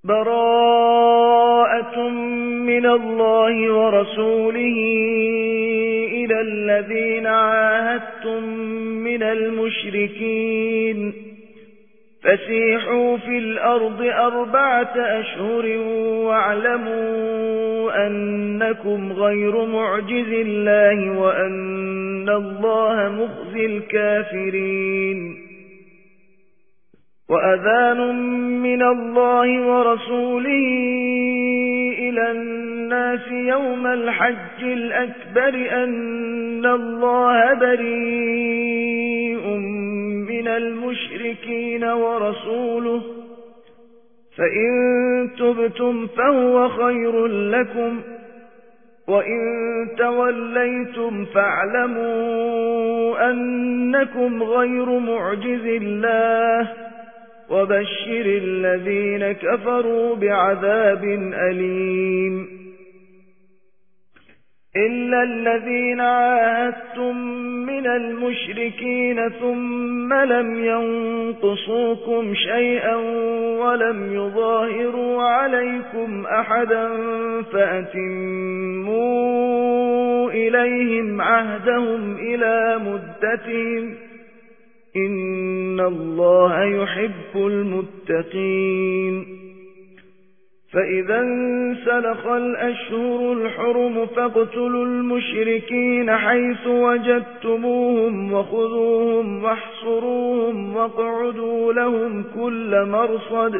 براءة من الله ورسوله إلى الذين عاهدتم من المشركين فسيحوا في الأرض 4 أشهر واعلموا أنكم غير معجز الله وأن الله مخزي الكافرين. وأذان من الله ورسوله إلى الناس يوم الحج الأكبر أن الله بريء من المشركين ورسوله فإن تبتم فهو خير لكم وإن توليتم فاعلموا أنكم غير معجز الله وبشر الذين كفروا بعذاب أليم. إلا الذين عاهدتم من المشركين ثم لم ينقصوكم شيئا ولم يظاهروا عليكم أحدا فأتموا إليهم عهدهم إلى مدتهم إن الله يحب المتقين. فإذا انسلخ الأشهر الحرم فاقتلوا المشركين حيث وجدتموهم وخذوهم واحصروهم واقعدوا لهم كل مرصد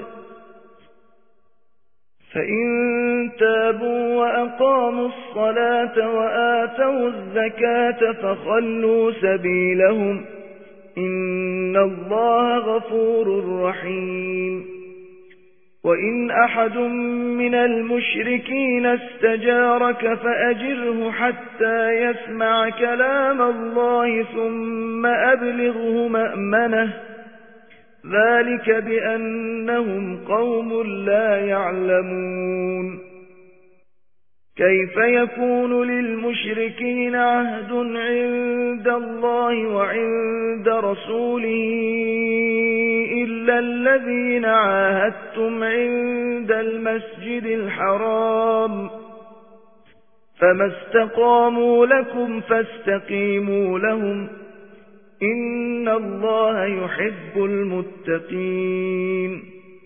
فإن تابوا وأقاموا الصلاة وآتوا الزكاة فخلوا سبيلهم إن الله غفور رحيم. وإن أحد من المشركين استجارك فأجره حتى يسمع كلام الله ثم أبلغه مأمنه ذلك بأنهم قوم لا يعلمون. كيف يكون للمشركين عهد عند الله وعند رسوله إلا الذين عاهدتم عند المسجد الحرام فما استقاموا لكم فاستقيموا لهم إن الله يحب المتقين.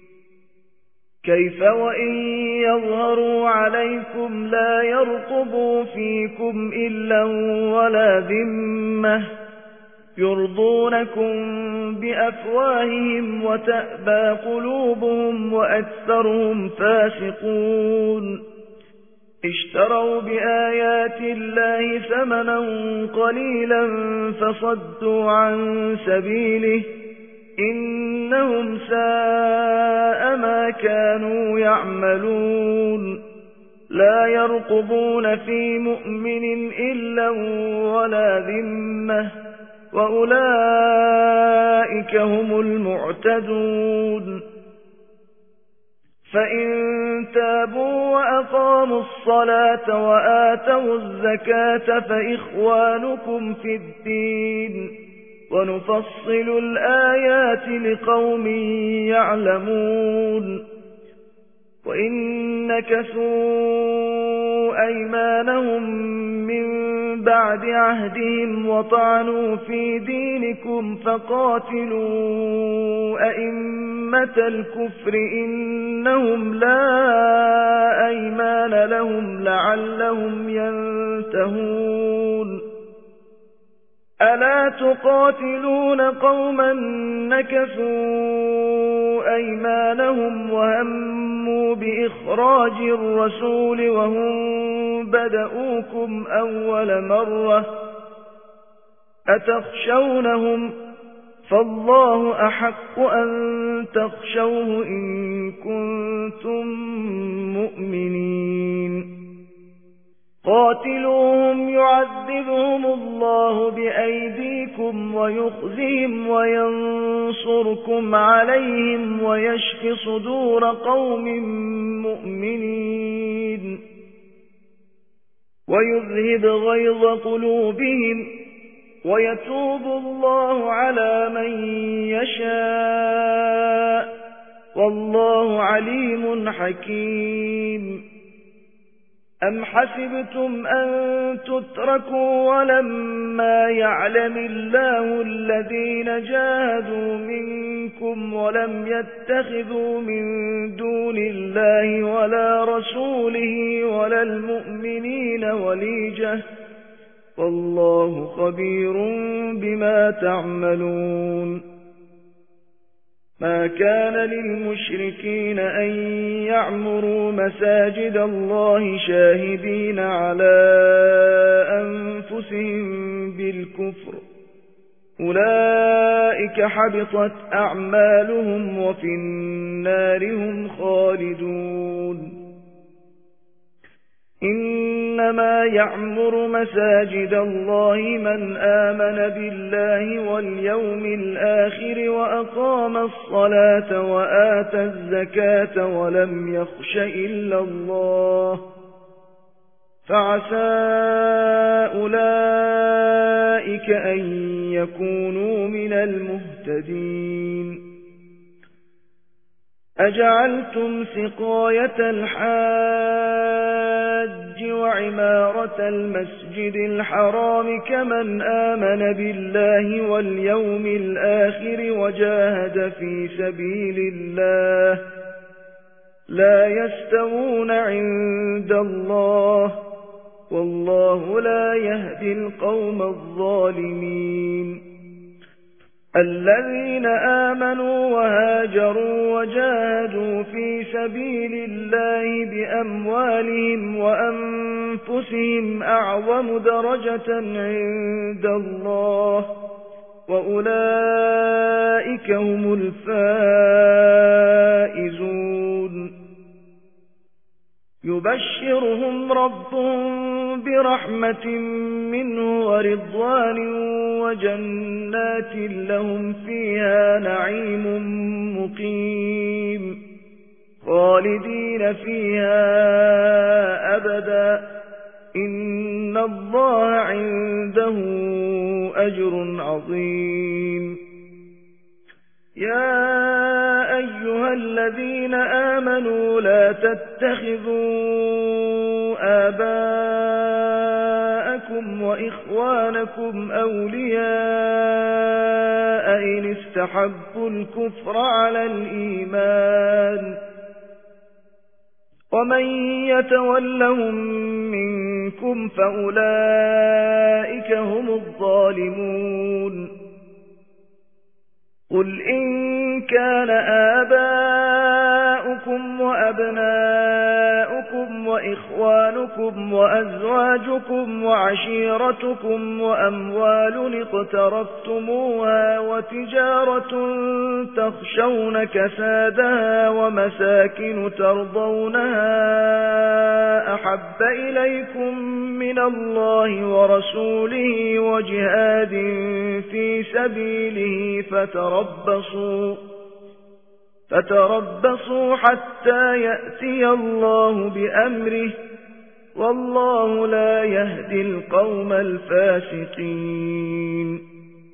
كيف وإن يظهروا عليكم لا يرقبوا فيكم إلا ولا ذمة يرضونكم بأفواههم وتأبى قلوبهم وأكثرهم فاسقون. اشتروا بآيات الله ثمنا قليلا فصدوا عن سبيله إنهم ساء ما كانوا يعملون. لا يرقبون في مؤمن إلا ولا ذمة وأولئك هم المعتدون. فإن تابوا وأقاموا الصلاة وآتوا الزكاة فإخوانكم في الدين ونفصل الآيات لقوم يعلمون. وإن نكثوا أيمانهم من بعد عهدهم وطعنوا في دينكم فقاتلوا أئمة الكفر إنهم لا أيمان لهم لعلهم ينتهون. ألا تقاتلون قوما نكثوا أيمانهم وهموا بإخراج الرسول وهم بدؤوكم أول مرة أتخشونهم فالله أحق أن تخشوه إن كنتم مؤمنين. قاتلوهم يعذبهم الله بأيديكم ويخزهم وينصركم عليهم ويشف صدور قوم مؤمنين ويذهب غيظ قلوبهم ويتوب الله على من يشاء والله عليم حكيم. أم حسبتم أن تتركوا ولما يعلم الله الذين جاهدوا منكم ولم يتخذوا من دون الله ولا رسوله ولا المؤمنين وليجة والله خبير بما تعملون. ما كان للمشركين أن يعمروا مساجد الله شاهدين على أنفسهم بالكفر أولئك حبطت أعمالهم وفي النار هم خالدون. إنما يعمر مساجد الله من آمن بالله واليوم الآخر وأقام الصلاة وآتى الزكاة ولم يخش إلا الله فعسى أولئك أن يكونوا من المهتدين. أجعلتم سقاية الحاج وعمارة المسجد الحرام كمن آمن بالله واليوم الآخر وجاهد في سبيل الله لا يستوون عند الله والله لا يهدي القوم الظالمين. الذين آمنوا وهاجروا وجاهدوا في سبيل الله بأموالهم وأنفسهم أعظم درجة عند الله وأولئك هم الفائزون. يبشرهم ربهم برحمة منه ورضوان وجنات لهم فيها نعيم مقيم خالدين فيها أبدا إن الله عنده أجر عظيم. يا أيها الذين آمنوا لا تتخذوا آباءكم وإخوانكم أولياء إن استحبوا الكفر على الإيمان ومن يتولهم منكم فأولئك هم الظالمون. قل إن كان آباؤكم وأبناؤكم وإخوانكم وأزواجكم وعشيرتكم وأموال اقترفتموها وتجارة تخشون كسادها ومساكن ترضونها أحب إليكم من الله ورسوله وجهاد في سبيله فتربصوا حتى يأتي الله بأمره والله لا يهدي القوم الفاسقين.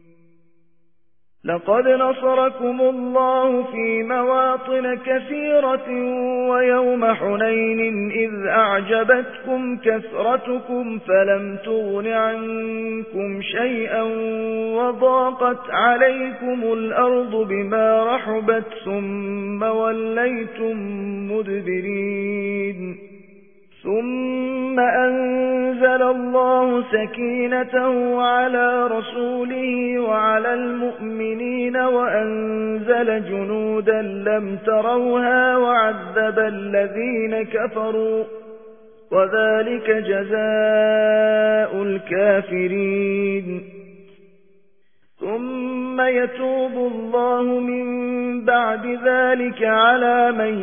لقد نصركم الله في مواطن كثيرة ويوم حنين إذ أعجبتكم كثرتكم فلم تغن عنكم شيئا وضاقت عليكم الأرض بما رحبت ثم وليتم مدبرين. ثم أنزل الله سكينته على رسوله وعلى المؤمنين وأنزل جنودا لم تروها وعذب الذين كفروا وذلك جزاء الكافرين. ثم يتوب الله من بعد ذلك على من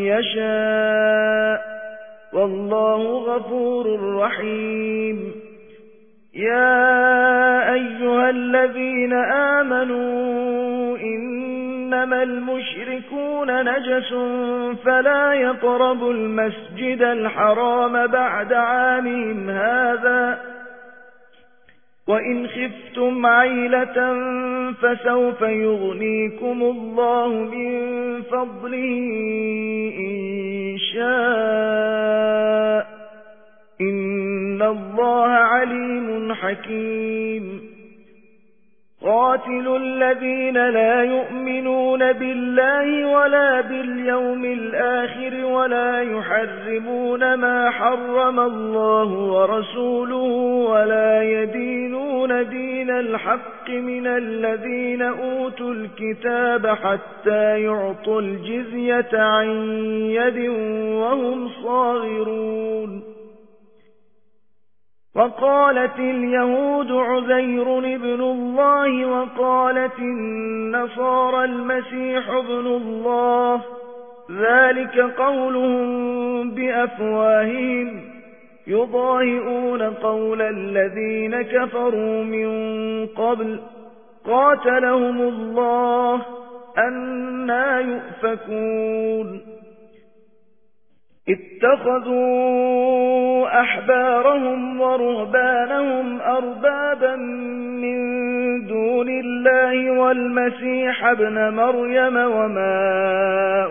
يشاء والله غفور رحيم. يا أيها الذين آمنوا إنما المشركون نجس فلا يقربوا المسجد الحرام بعد عامهم هذا وإن خفتم عيلة فسوف يغنيكم الله من فضله إن شاء إن الله عليم حكيم قاتلوا الذين لا يؤمنون بالله ولا باليوم الآخر ولا يحرمون ما حرم الله ورسوله ولا يدينون دين الحق من الذين أوتوا الكتاب حتى يعطوا الجزية عن يد وهم صاغرون وقالت اليهود عزير ابن الله وقالت النصارى المسيح ابن الله ذلك قولهم بأفواههم يضاهئون قول الذين كفروا من قبل قاتلهم الله أنى يؤفكون اتخذوا أحبارهم ورهبانهم أربابا من دون الله والمسيح ابن مريم وما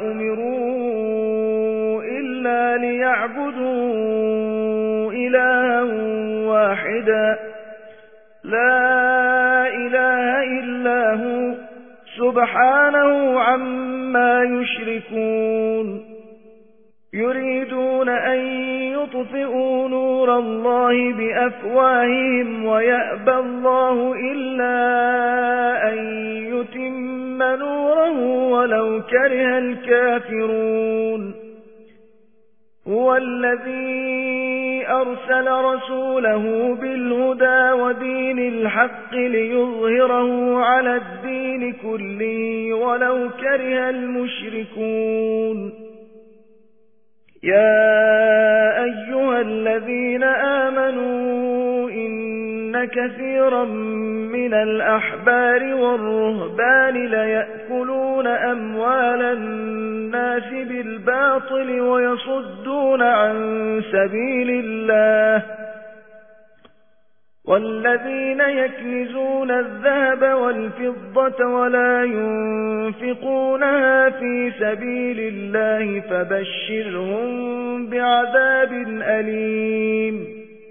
أمروا إلا ليعبدوا إلها واحدا لا إله إلا هو سبحانه عما يشركون يريدون أن يطفئوا نور الله بأفواههم ويأبى الله إلا أن يتم نوره ولو كره الكافرون هو الذي أرسل رسوله بالهدى ودين الحق ليظهره على الدين كله ولو كره المشركون يا أيها الذين آمنوا إن كثيرا من الأحبار والرهبان ليأكلون أموال الناس بالباطل ويصدون عن سبيل الله والذين يكنزون الذهب والفضة ولا ينفقونها في سبيل الله فبشرهم بعذاب أليم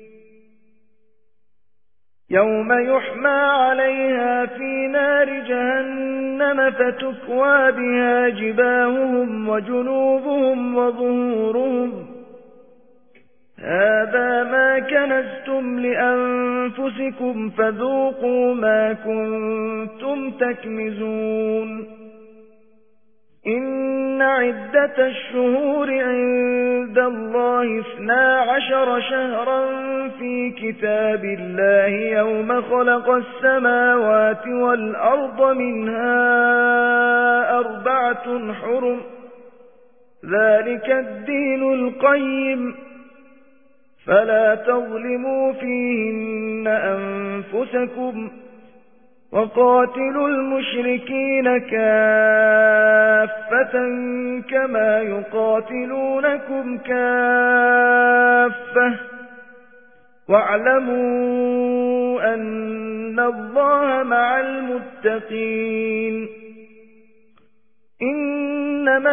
يوم يحمى عليها في نار جهنم فتكوى بها جباههم وجنوبهم وظهورهم هذا ما كنزتم لأنفسكم فذوقوا ما كنتم تكنزون إن عدة الشهور عند الله 12 شهرا في كتاب الله يوم خلق السماوات والأرض منها 4 حرم ذلك الدين القيم فلا تظلموا فيهن أنفسكم وقاتلوا المشركين كافة كما يقاتلونكم كافة واعلموا أن الله مع المتقين إنما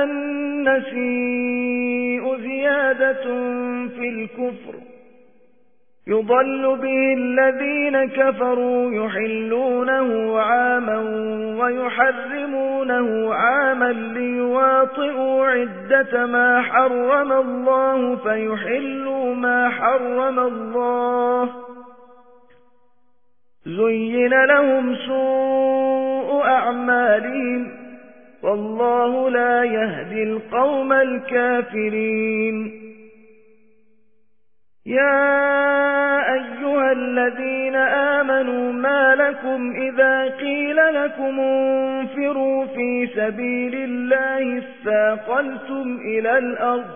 النسيء زيادة في الكفر يضل به الذين كفروا يحلونه عاما ويحرمونه عاما ليواطئوا عدة ما حرم الله فيحلوا ما حرم الله زين لهم سوء أعمالهم والله لا يهدي القوم الكافرين يا أيها الذين آمنوا ما لكم إذا قيل لكم انفروا في سبيل الله اثاقلتم إلى الأرض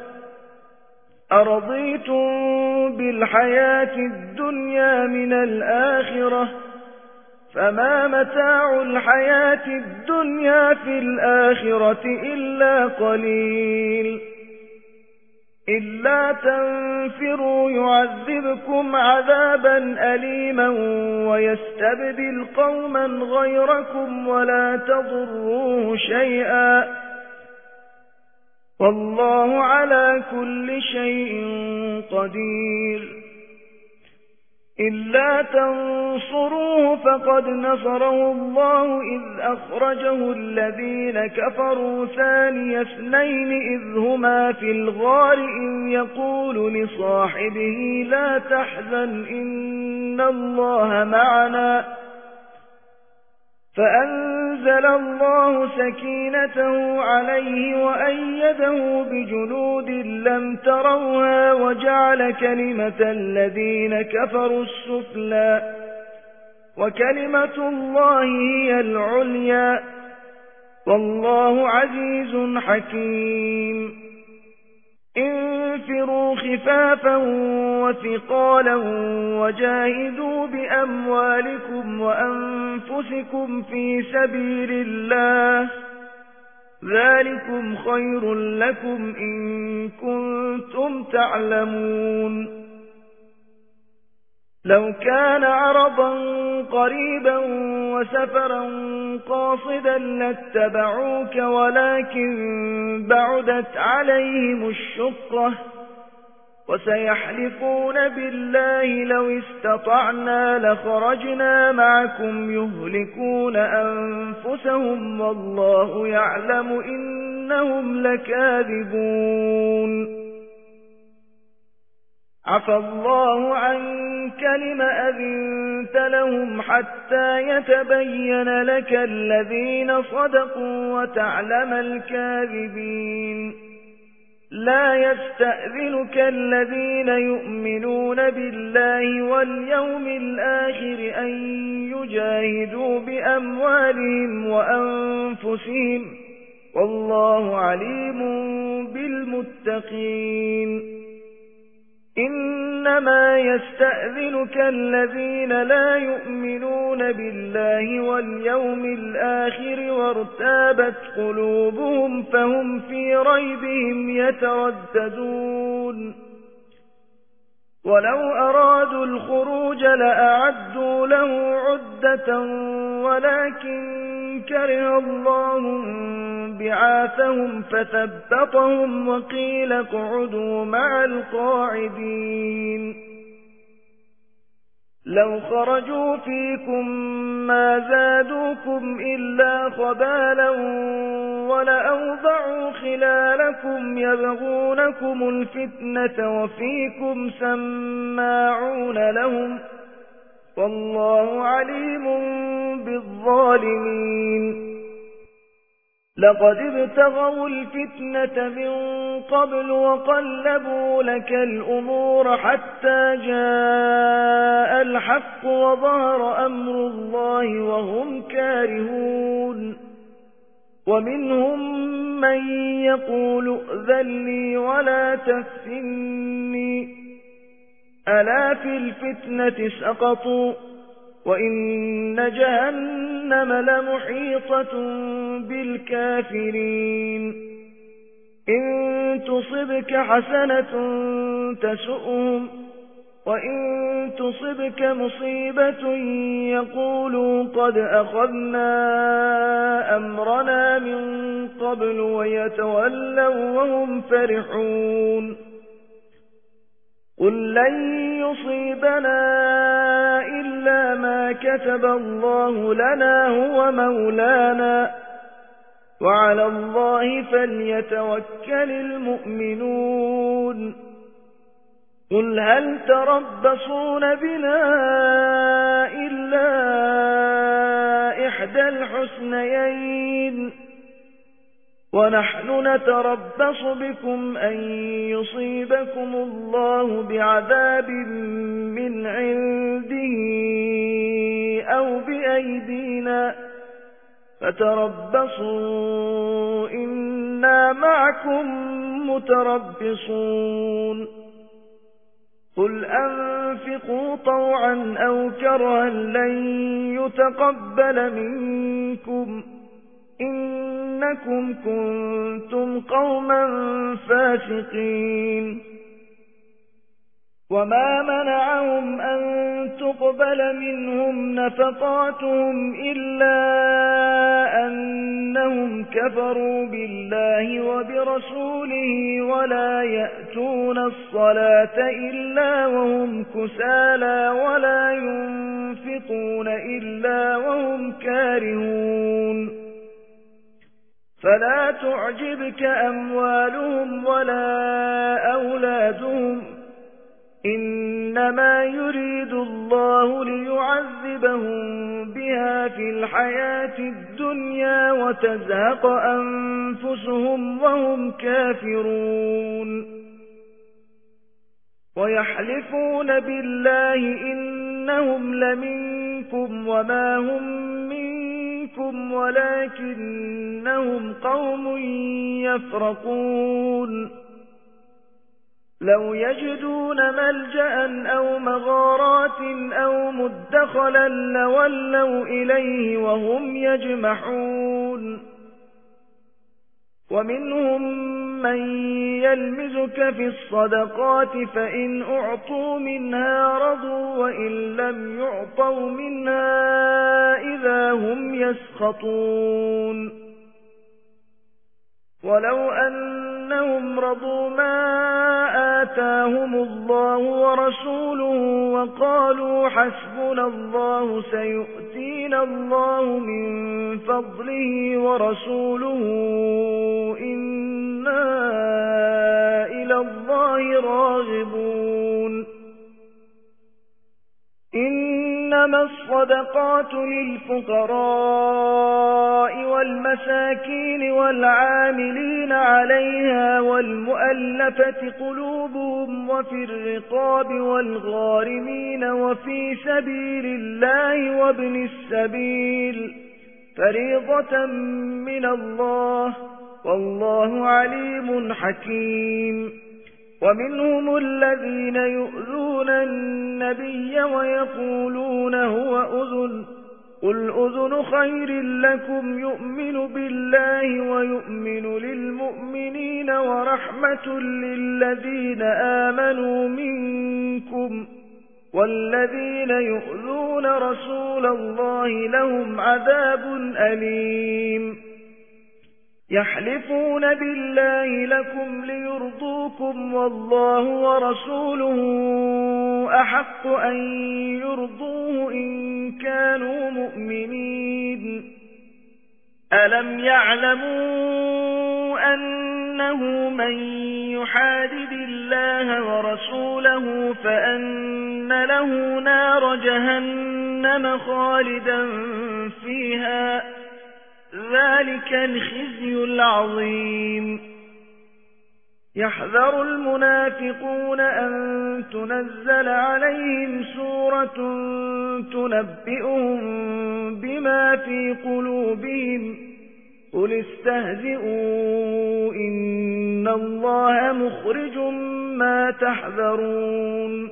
أرضيتم بالحياة الدنيا من الآخرة فما متاع الحياة الدنيا في الآخرة إلا قليل إلا تنفروا يعذبكم عذابا أليما ويستبدل قوما غيركم ولا تضروه شيئا والله على كل شيء قدير إلا تنصروه فقد نصره الله إذ أخرجه الذين كفروا ثاني اثنين إذ هما في الغار إذ يقول لصاحبه لا تحزن إن الله معنا فأنزل الله سكينته عليه وأيده بجنود لم تروها وجعل كلمة الذين كفروا السفلى وكلمة الله هي العليا والله عزيز حكيم انفروا خفافا وثقالا وجاهدوا بأموالكم وأنفسكم في سبيل الله ذلكم خير لكم إن كنتم تعلمون لو كان عرضا قريبا وسفرا قاصدا لاتبعوك ولكن بعدت عليهم الشقة وسيحلفون بالله لو استطعنا لخرجنا معكم يهلكون أنفسهم والله يعلم إنهم لكاذبون عفى الله عنك لم أذنت لهم حتى يتبين لك الذين صدقوا وتعلم الكاذبين لا يستأذنك الذين يؤمنون بالله واليوم الآخر أن يجاهدوا بأموالهم وأنفسهم والله عليم بالمتقين إنما يستأذنك الذين لا يؤمنون بالله واليوم الآخر وارتابت قلوبهم فهم في ريبهم يترددون ولو أرادوا الخروج لأعدوا له عدة ولكن كره الله بعاثهم فثبطهم وقيل اقعدوا مع القاعدين لو خرجوا فيكم ما زادوكم إلا خبالا ولأوضعوا خلالكم يبغونكم الفتنة وفيكم سماعون لهم والله عليم بالظالمين لقد ابتغوا الفتنة من قبل وقلبوا لك الأمور حتى جاء الحق وظهر أمر الله وهم كارهون ومنهم من يقول ائذن لي ولا تفتني ألا في الفتنة سقطوا وإن جهنم لمحيطة بالكافرين إن تصبك حسنة تسؤهم وإن تصبك مصيبة يقولوا قد أخذنا أمرنا من قبل ويتولوا وهم فرحون قل لن يصيبنا إلا ما كتب الله لنا هو مولانا وعلى الله فليتوكل المؤمنون قل هل تربصون بنا إلا إحدى الحسنيين ونحن نتربص بكم أن يصيبكم الله بعذاب من عنده أو بأيدينا فتربصوا إنا معكم متربصون قل أنفقوا طوعا أو كرها لن يتقبل منكم إنكم كنتم قوما فاسقين وما منعهم أن تقبل منهم نفقاتهم إلا أنهم كفروا بالله وبرسوله ولا يأتون الصلاة إلا وهم كسالى ولا ينفقون إلا وهم كارهون فلا تعجبك أموالهم ولا أولادهم إنما يريد الله ليعذبهم بها في الحياة الدنيا وتزهق أنفسهم وهم كافرون ويحلفون بالله إنهم لمنكم وما هم منكم ولكنهم قوم يفرقون لو يجدون ملجأ أو مغارات أو مدخلا لولوا إليه وهم يجمحون ومنهم من يلمزك في الصدقات فإن أعطوا منها رضوا وإن لم يعطوا منها إذا هم يسخطون ولو أنهم رضوا ما آتاهم الله ورسوله وقالوا حسبنا الله سيؤتينا الله من فضله ورسوله إنا إلى الله راغبون إنما الصدقات للفقراء والمساكين والعاملين عليها والمؤلفة قلوبهم وفي الرقاب والغارمين وفي سبيل الله وابن السبيل فريضة من الله والله عليم حكيم ومنهم الذين يؤذون النبي ويقولون هو أذن قل أذن خير لكم يؤمن بالله ويؤمن للمؤمنين ورحمة للذين آمنوا منكم والذين يؤذون رسول الله لهم عذاب أليم يحلفون بالله لكم ليرضوكم والله ورسوله أحق أن يرضوه إن كانوا مؤمنين ألم يعلموا أنه من يحادد الله ورسوله فأن له نار جهنم خالدا فيها ذلك الخزي العظيم يحذر المنافقون أن تنزل عليهم سورة تنبئهم بما في قلوبهم قل استهزئوا إن الله مخرج ما تحذرون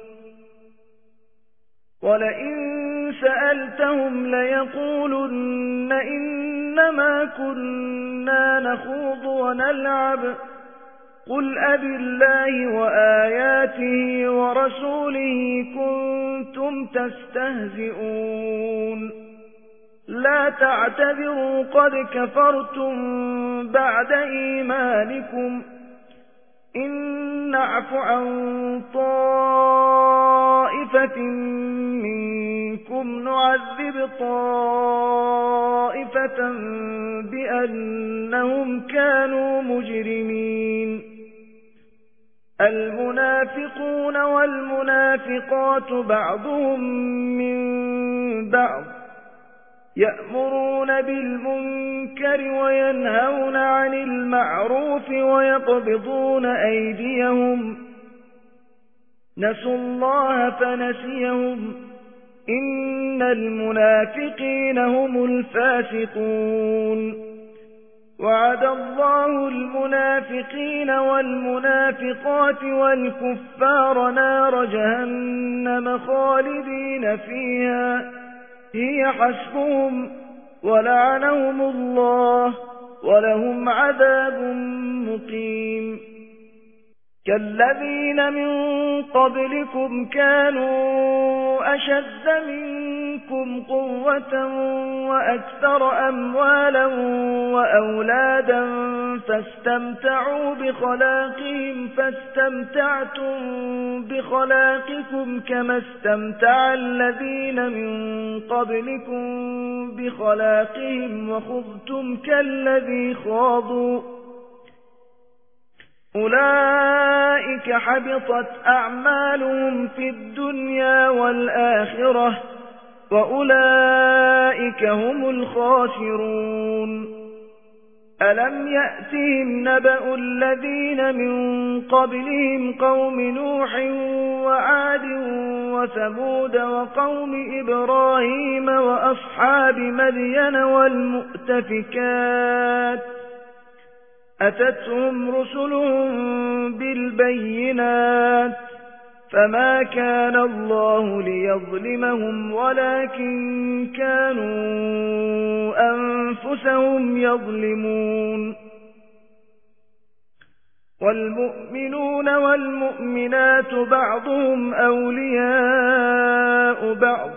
ولئن سألتهم ليقولن إنما كنا نخوض ونلعب قل أبالله وآياته ورسوله كنتم تستهزئون لا تعتذروا قد كفرتم بعد إيمانكم إن نعف عن طائفة منكم نعذب طائفة بأنهم كانوا مجرمين المنافقون والمنافقات بعضهم من بعض يأمرون بالمنكر وينهون عن المعروف ويقبضون أيديهم نسوا الله فنسيهم إن المنافقين هم الفاسقون وعد الله المنافقين والمنافقات والكفار نار جهنم خالدين فيها هي حسبهم ولعنهم الله ولهم عذاب مقيم كالذين من قبلكم كانوا أشد منكم قوة وأكثر أموالا وأولادا فاستمتعوا بخلاقهم فاستمتعتم بخلاقكم كما استمتع الذين من قبلكم بخلاقهم وخضتم كالذي خاضوا أولئك حبطت أعمالهم في الدنيا والآخرة وأولئك هم الخاسرون ألم يأتهم نبأ الذين من قبلهم قوم نوح وعاد وثمود وقوم إبراهيم وأصحاب مدين والمؤتفكات أتتهم رسلهم بالبينات فما كان الله ليظلمهم ولكن كانوا أنفسهم يظلمون والمؤمنون والمؤمنات بعضهم أولياء بعض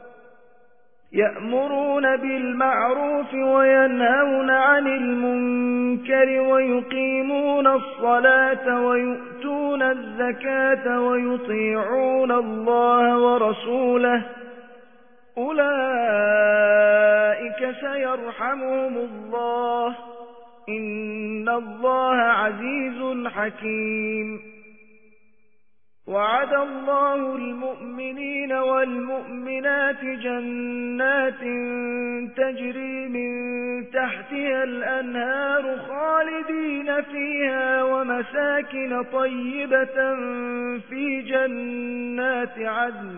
يأمرون بالمعروف وينهون عن المنكر ويقيمون الصلاة ويؤتون الزكاة ويطيعون الله ورسوله أولئك سيرحمهم الله إن الله عزيز حكيم وعد الله المؤمنين والمؤمنات جنات تجري من تحتها الأنهار خالدين فيها ومساكن طيبة في جنات عدن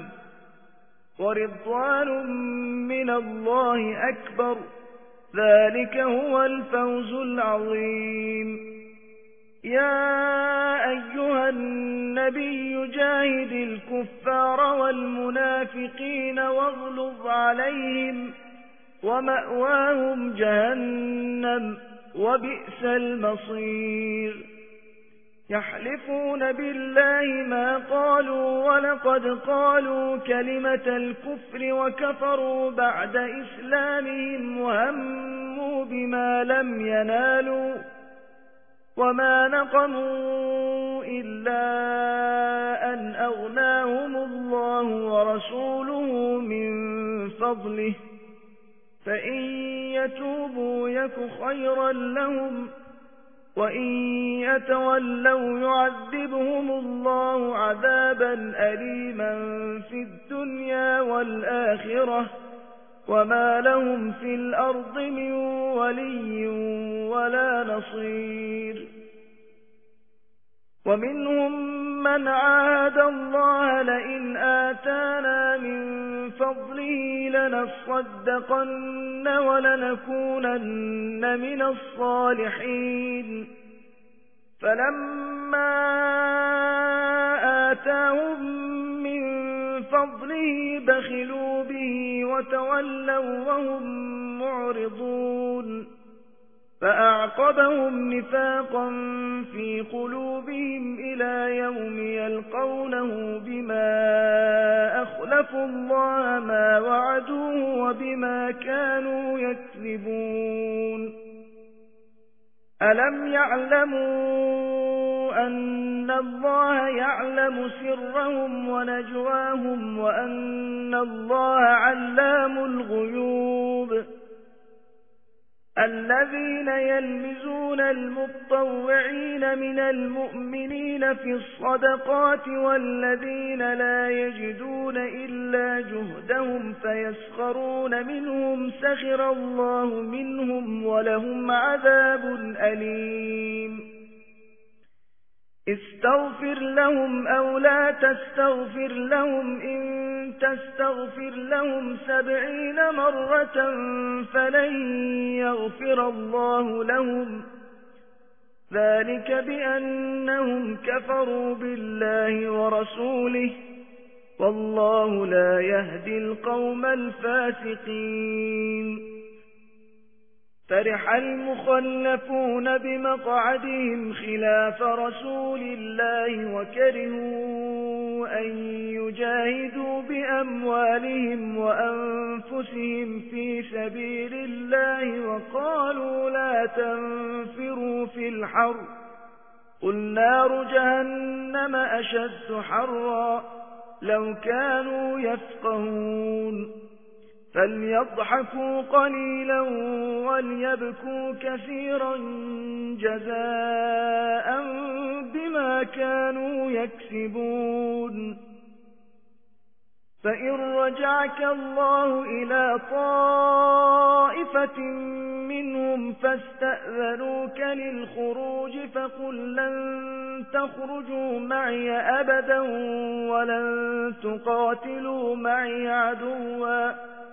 ورضوان من الله أكبر ذلك هو الفوز العظيم يا أيها النبي جاهد الكفار والمنافقين واغلظ عليهم ومأواهم جهنم وبئس المصير يحلفون بالله ما قالوا ولقد قالوا كلمة الكفر وكفروا بعد إسلامهم وهموا بما لم ينالوا وما نقموا إلا أن أغناهم الله ورسوله من فضله فإن يتوبوا يك خيرا لهم وإن يتولوا يعذبهم الله عذابا أليما في الدنيا والآخرة وما لهم في الأرض من ولي ولا نصير ومنهم من عاهد الله لئن آتانا من فضله لنصدقن ولنكونن من الصالحين فلما آتاهم من فضله بخلوا به وتولوا وهم معرضون فأعقبهم نفاقا في قلوبهم إلى يوم يلقونه بما أخلفوا الله ما وعدوه وبما كانوا يكذبون ألم يعلموا أن الله يعلم سرهم ونجواهم وأن الله علام الغيوب الذين يلمزون المطوعين من المؤمنين في الصدقات والذين لا يجدون إلا جهدهم فيسخرون منهم سخر الله منهم ولهم عذاب أليم استغفر لهم أو لا تستغفر لهم إن تستغفر لهم 70 مرة فلن يغفر الله لهم ذلك بأنهم كفروا بالله ورسوله والله لا يهدي القوم الفاسقين فرح المخلفون بمقعدهم خلاف رسول الله وكرهوا أن يجاهدوا بأموالهم وأنفسهم في سبيل الله وقالوا لا تنفروا في الحر قل نار جهنم أشد حرا لو كانوا يفقهون فليضحكوا قليلا وليبكوا كثيرا جزاء بما كانوا يكسبون فإن رجعك الله إلى طائفة منهم فاستأذنوك للخروج فقل لن تخرجوا معي أبدا ولن تقاتلوا معي عدوا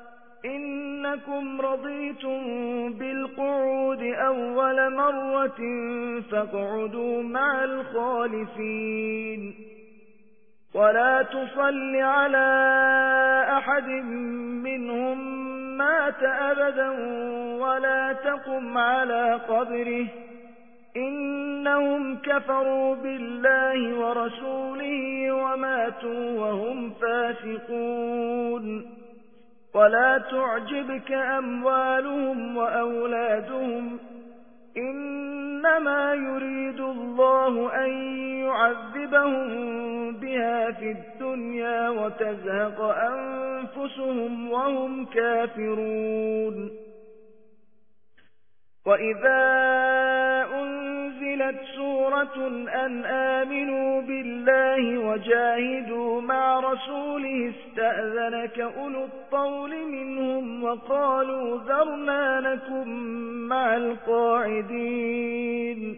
إنكم رضيتم بالقعود أول مرة فاقعدوا مع الخالفين ولا تصل على أحد منهم مات أبدا ولا تقم على قبره إنهم كفروا بالله ورسوله وماتوا وهم فاسقون ولا تعجبك أموالهم وأولادهم إنما يريد الله أن يعذبهم بها في الدنيا وتزهق أنفسهم وهم كافرون وإذا أنزلت سورة أن آمنوا بالله وجاهدوا مع رسوله استأذنك أولو الطول منهم وقالوا ذرنا نكن مع القاعدين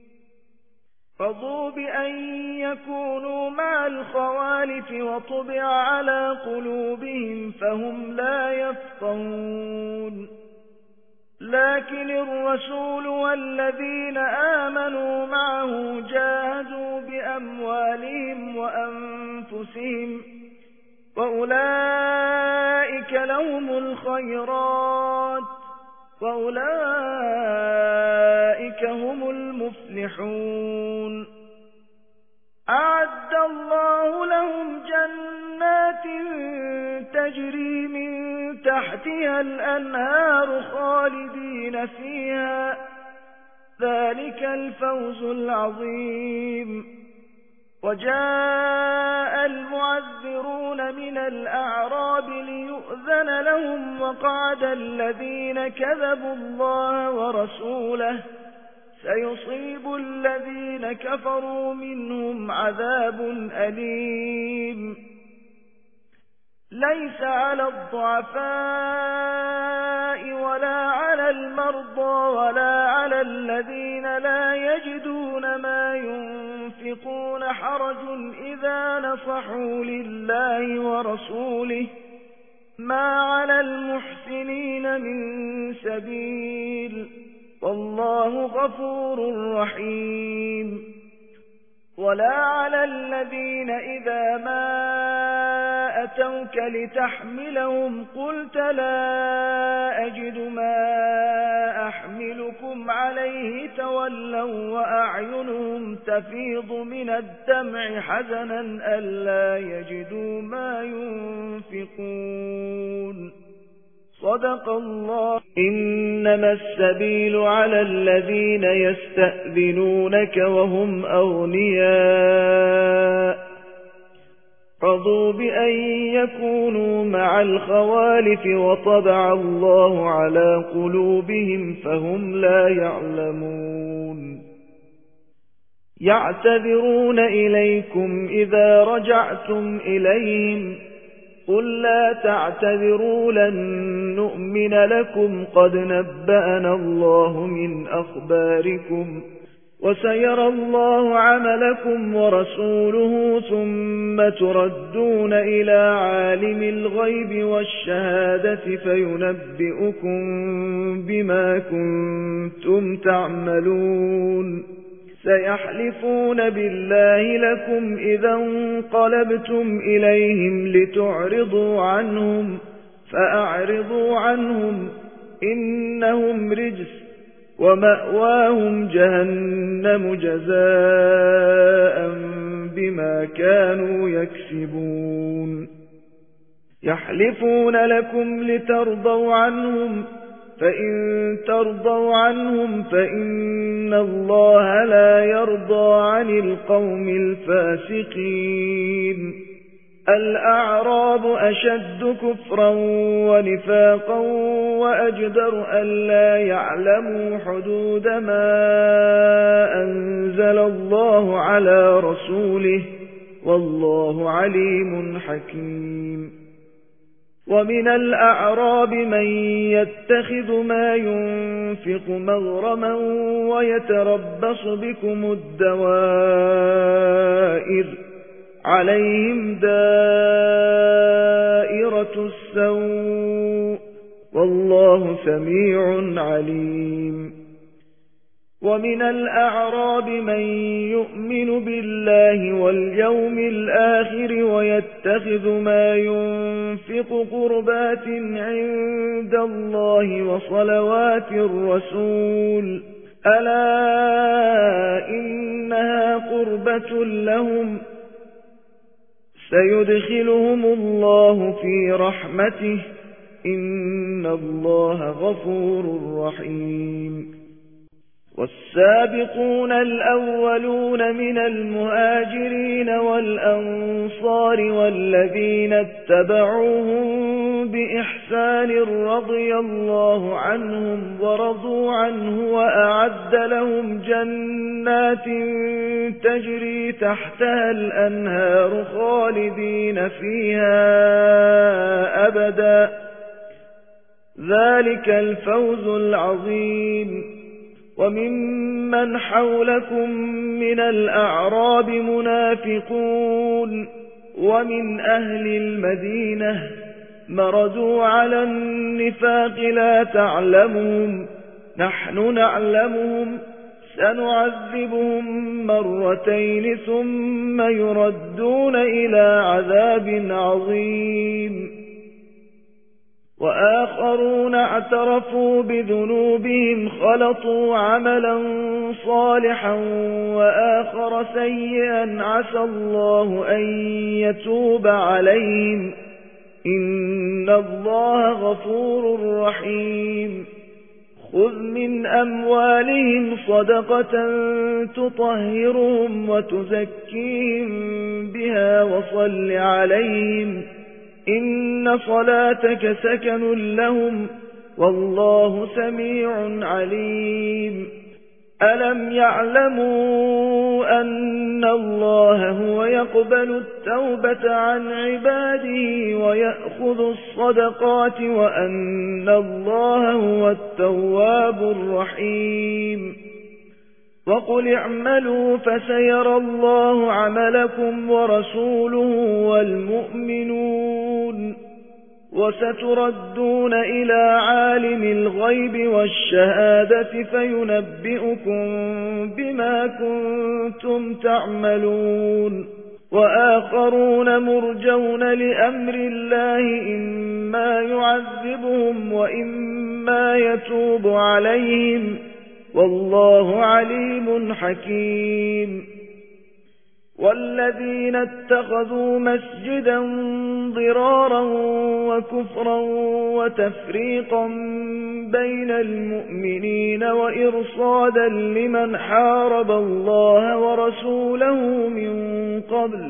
رضوا بأن يكونوا مع الخوالف وطبع على قلوبهم فهم لا يفقهون لكن الرسول والذين آمنوا معه جاهدوا بأموالهم وأنفسهم وأولئك لهم الخيرات وأولئك هم المفلحون أعد الله لهم جنات تجري من تحتها الأنهار خالدين فيها ذلك الفوز العظيم وجاء المعذرون من الأعراب ليؤذن لهم وقعد الذين كذبوا الله ورسوله سيصيب الذين كفروا منهم عذاب أليم ليس على الضعفاء ولا على المرضى ولا على الذين لا يجدون ما ينفقون حرج إذا نصحوا لله ورسوله ما على المحسنين من سبيل والله غفور رحيم ولا على الذين إذا ما أتوك لتحملهم قلت لا أجد ما أحملكم عليه تولوا وأعينهم تفيض من الدمع حزنا ألا يجدوا ما ينفقون صدق الله إنما السبيل على الذين يستأذنونك وهم أغنياء رضوا بأن يكونوا مع الخوالف وطبع الله على قلوبهم فهم لا يعلمون يعتذرون إليكم إذا رجعتم إليهم قل لا تعتذروا لن نؤمن لكم قد نبأنا الله من أخباركم وسيرى الله عملكم ورسوله ثم تردون إلى عالم الغيب والشهادة فينبئكم بما كنتم تعملون سيحلفون بالله لكم إذا انقلبتم إليهم لتعرضوا عنهم فأعرضوا عنهم إنهم رجس ومأواهم جهنم جزاء بما كانوا يكسبون يحلفون لكم لترضوا عنهم فإن ترضوا عنهم فإن الله لا يرضى عن القوم الفاسقين الأعراب أشد كفرا ونفاقا وأجدر ألا يعلموا حدود ما أنزل الله على رسوله والله عليم حكيم ومن الأعراب من يتخذ ما ينفق مغرما ويتربص بكم الدوائر عليهم دائرة السوء والله سميع عليم ومن الأعراب من يؤمن بالله واليوم الآخر ويتخذ ما ينفق قربات عند الله وصلوات الرسول ألا إنها قربة لهم سيدخلهم الله في رحمته إن الله غفور رحيم والسابقون الأولون من المهاجرين والأنصار والذين اتبعوهم بإحسان رضي الله عنهم ورضوا عنه وأعد لهم جنات تجري تحتها الأنهار خالدين فيها أبدا ذلك الفوز العظيم وممن حولكم من الأعراب منافقون ومن أهل المدينة مردوا على النفاق لا تعلمهم نحن نعلمهم سنعذبهم مرتين ثم يردون إلى عذاب عظيم وآخرون اعترفوا بذنوبهم خلطوا عملا صالحا وآخر سيئا عسى الله أن يتوب عليهم إن الله غفور رحيم خذ من أموالهم صدقة تطهرهم وتزكيهم بها وصل عليهم إن صلاتك سكن لهم والله سميع عليم ألم يعلموا أن الله هو يقبل التوبة عن عباده ويأخذ الصدقات وأن الله هو التواب الرحيم وقل اعملوا فسيرى الله عملكم ورسوله والمؤمنون وستردون إلى عالم الغيب والشهادة فينبئكم بما كنتم تعملون وآخرون مرجون لأمر الله إما يعذبهم وإما يتوب عليهم والله عليم حكيم والذين اتخذوا مسجدا ضرارا وكفرا وتفريقا بين المؤمنين وإرصادا لمن حارب الله ورسوله من قبل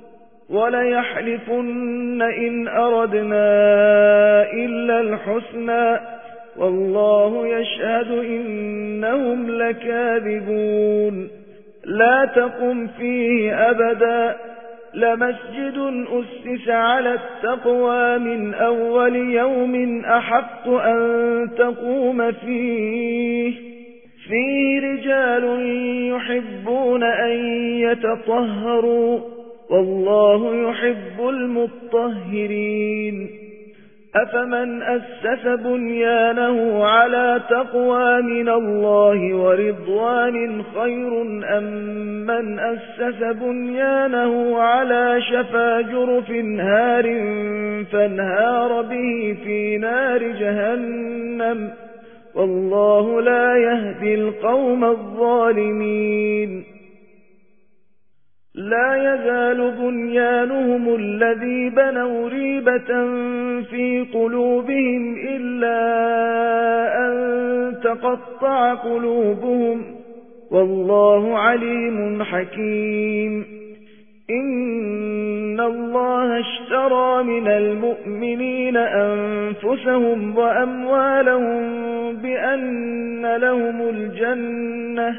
وليحلفن إن أردنا إلا الحسنى والله يشهد إنهم لكاذبون لا تقم فيه أبدا لمسجد أسس على التقوى من أول يوم أحق أن تقوم فيه رجال يحبون أن يتطهروا والله يحب المطهرين أفمن أسس بنيانه على تقوى من الله ورضوان خير أم من أسس بنيانه على شفا جرف هار فانهار به في نار جهنم والله لا يهدي القوم الظالمين لا يزال بنيانهم الذي بنوا ريبة في قلوبهم إلا أن تقطع قلوبهم والله عليم حكيم إن الله اشترى من المؤمنين أنفسهم وأموالهم بأن لهم الجنة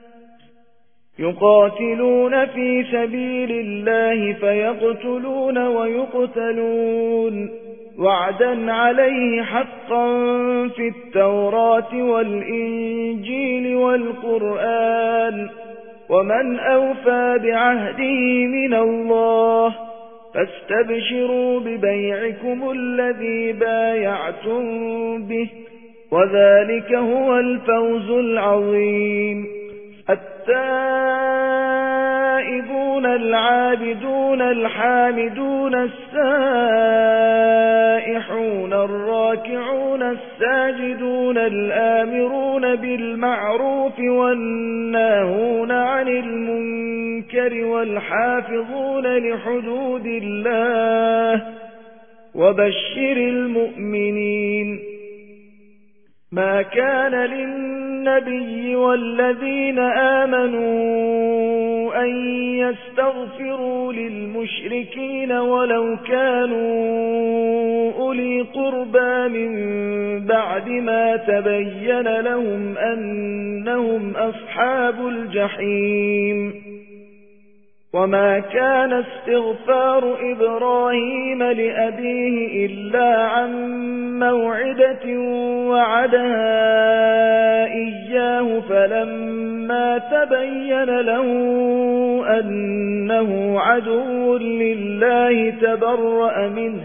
يقاتلون في سبيل الله فيقتلون ويقتلون وعدا عليه حقا في التوراة والإنجيل والقرآن ومن أوفى بعهده من الله فاستبشروا ببيعكم الذي بايعتم به وذلك هو الفوز العظيم التائبون العابدون الحامدون السائحون الراكعون الساجدون الآمرون بالمعروف والناهون عن المنكر والحافظون لحدود الله وبشر المؤمنين ما كان للنبي والذين آمنوا أن يستغفروا للمشركين ولو كانوا أولي قربى من بعد ما تبين لهم أنهم أصحاب الجحيم وما كان استغفار إبراهيم لأبيه إلا عن موعدة وعدها إياه فلما تبين له أنه عدو لله تبرأ منه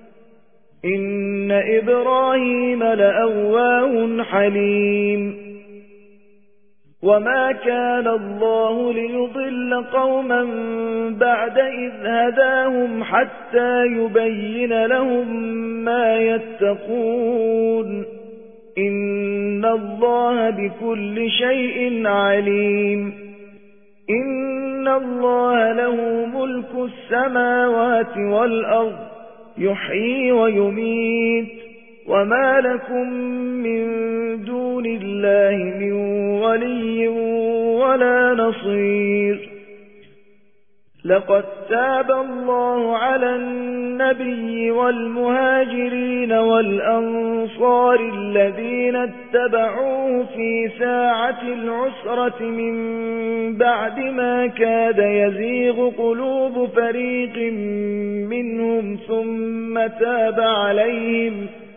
إن إبراهيم لأواه حليم وما كان الله ليضل قوما بعد إذ هداهم حتى يبين لهم ما يتقون إن الله بكل شيء عليم إن الله له ملك السماوات والأرض يحيي ويميت وما لكم من دون الله من ولي ولا نصير لقد تاب الله على النبي والمهاجرين والأنصار الذين اتبعوه في ساعة العسرة من بعد ما كاد يزيغ قلوب فريق منهم ثم تاب عليهم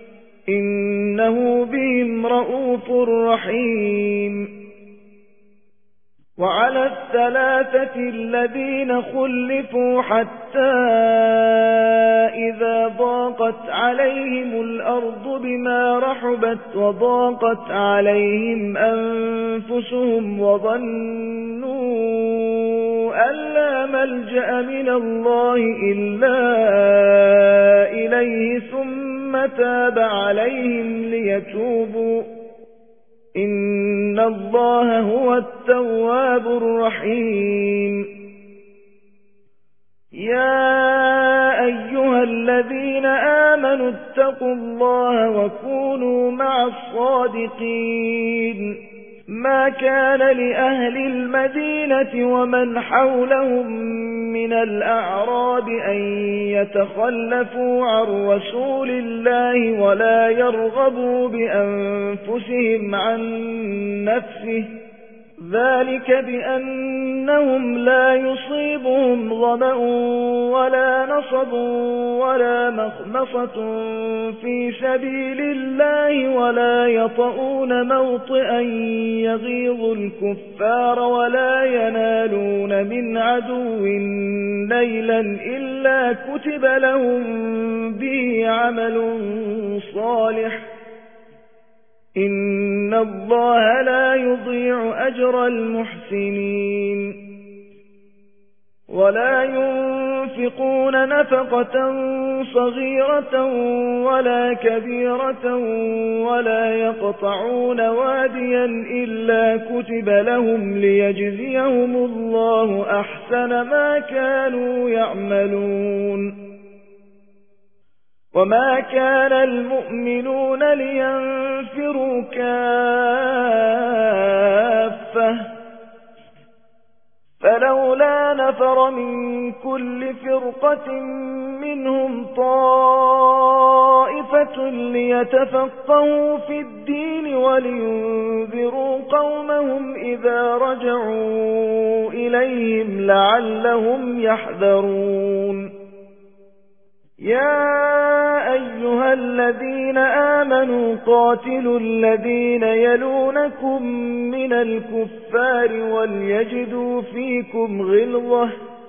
إنه بهم رؤوف رحيم وعلى الثلاثة الذين خلفوا حتى إذا ضاقت عليهم الأرض بما رحبت وضاقت عليهم أنفسهم وظنوا أن لا ملجأ من الله إلا إليه ثم تاب عليهم ليتوبوا إن الله هو التواب الرحيم يا أيها الذين آمنوا اتقوا الله وكونوا مع الصادقين ما كان لأهل المدينة ومن حولهم من الأعراب أن يتخلفوا عن رسول الله ولا يرغبوا بأنفسهم عن نفسه ذلك بأنهم لا يصيبهم ظمأ ولا نصب ولا مخمصة في سبيل الله ولا يطؤون موطئا يغيظ الكفار ولا ينالون من عدو نيلا إلا كتب لهم به عمل صالح إن الله لا يضيع أجر المحسنين ولا ينفقون نفقة صغيرة ولا كبيرة ولا يقطعون واديا إلا كتب لهم ليجزيهم الله أحسن ما كانوا يعملون وما كان المؤمنون لينفروا كافة فلولا نفر من كل فرقة منهم طائفة ليتفقهوا في الدين ولينذروا قومهم إذا رجعوا إليهم لعلهم يحذرون يا أيها الذين آمنوا قاتلوا الذين يلونكم من الكفار وليجدوا فيكم غلظة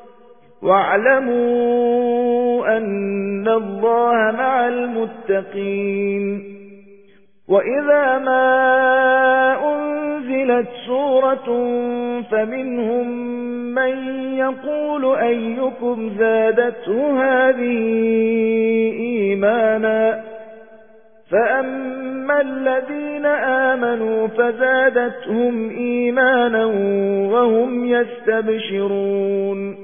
واعلموا أن الله مع المتقين وإذا ما أنزلت سورة فمنهم من يقول أيكم زادته هذه إيمانا فأما الذين آمنوا فزادتهم إيمانا وهم يستبشرون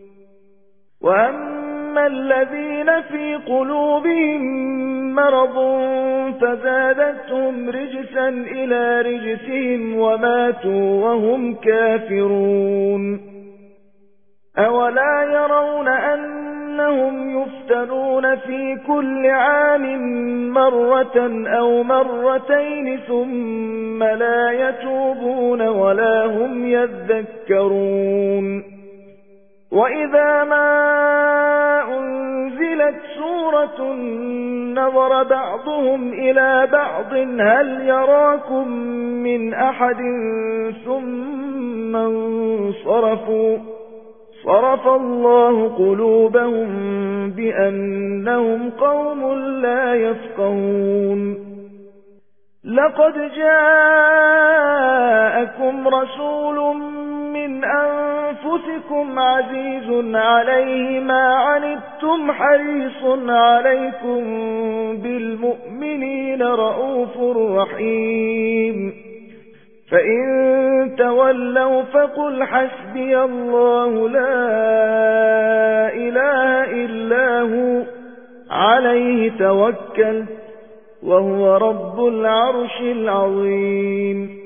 وأما الذين في قلوبهم مرض فزادتهم رجسا إلى رجسهم وماتوا وهم كافرون أولا يرون أنهم يفتنون في كل عام مرة أو مرتين ثم لا يتوبون ولا هم يذكرون وإذا ما أنزلت سورة نظر بعضهم إلى بعض هل يراكم من أحد ثم انصرفوا صرف الله قلوبهم بأنهم قوم لا يفقهون لقد جاءكم رسول من أنفسكم عزيز عليه ما عنتم حريص عليكم بالمؤمنين رؤوف رحيم فإن تولوا فقل حسبي الله لا إله إلا هو عليه توكلت وهو رب العرش العظيم